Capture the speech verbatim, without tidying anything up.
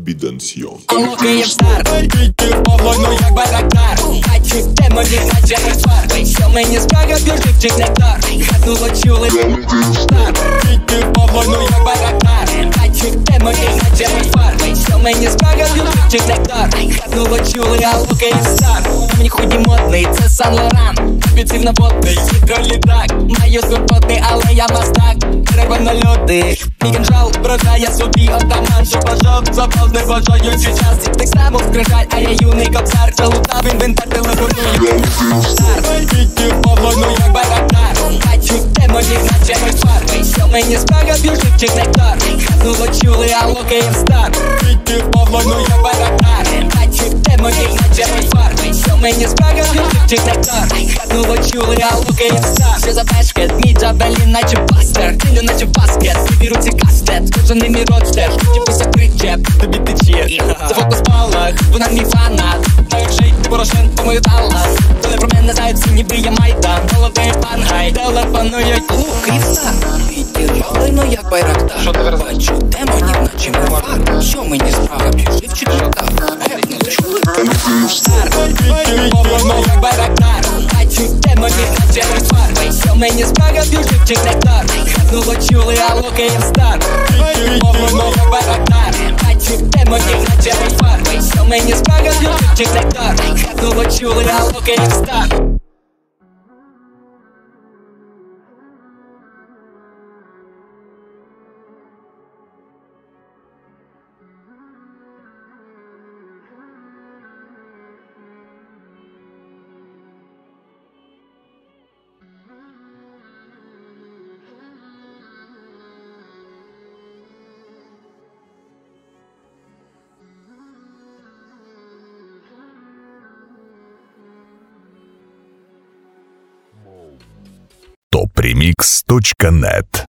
Bidension. Алло, Київстар, тільки по войну, як Байрактар. Хачі демонів, наче рефар. Що мені скаже, біжить нектар. Хатнуло чули, Київстар, тільки по войну, як Байрактар. Хачі демонів, наче рефар. Що мені скаже, біжить нектар. Хатнуло чули, алло, Київстар. Мені худі модний, це Сан-Лоран. Підсів на водний, гідролітак. Маю скорпотний, але я мастак. Треба на льоди, мій кинжал вражає собі отаман. Що бажав, запал не бажаючи час. Так само скрижаль, а я юний кобзар. Залутав інвентар, телефоную. Стар, тільки по войну, як Байрактар. Бачу демонів, наче рефар. Що мені скаже, біжить чи нектар. Хатнуло чули, алло, Київстар. Тільки по войну, як Байрактар. Бачу демонів, наче рефар. Що мені скаже, біжить чи нектар. Хатнуло чули, алло, Київстар. Що за бешкет, мій джабелі, наче пастер. Тилю, наче баскет, в руці кастет. Кожаний мій родстер, тіпуся причеп. Тобі тече, за фокус палах. Вона мій фанат, навіть жить Порошенко мою талас. Коли про мене знають всі, ніби я Майдан. Голодний пангай, телефонують. Алло, Київстар, відірвалено, як Байрактар. Що ти зараз? Бачу демонів, наче рефар. Що мені справа, біжив чи нектар. Гепно, чули? Київстар, відірвалено, як Байрактар. Бачу демонів, наче рефар. Що мені справа, біжив чи нектар. Хатнуло чули, алло, Київстар. Відірвалено, як Байрактар. Бачу демонів, наче рефар. Що мені справа, біжив чи нектар. Хатнуло чули, алло, Київстар. топ ремикс точка нет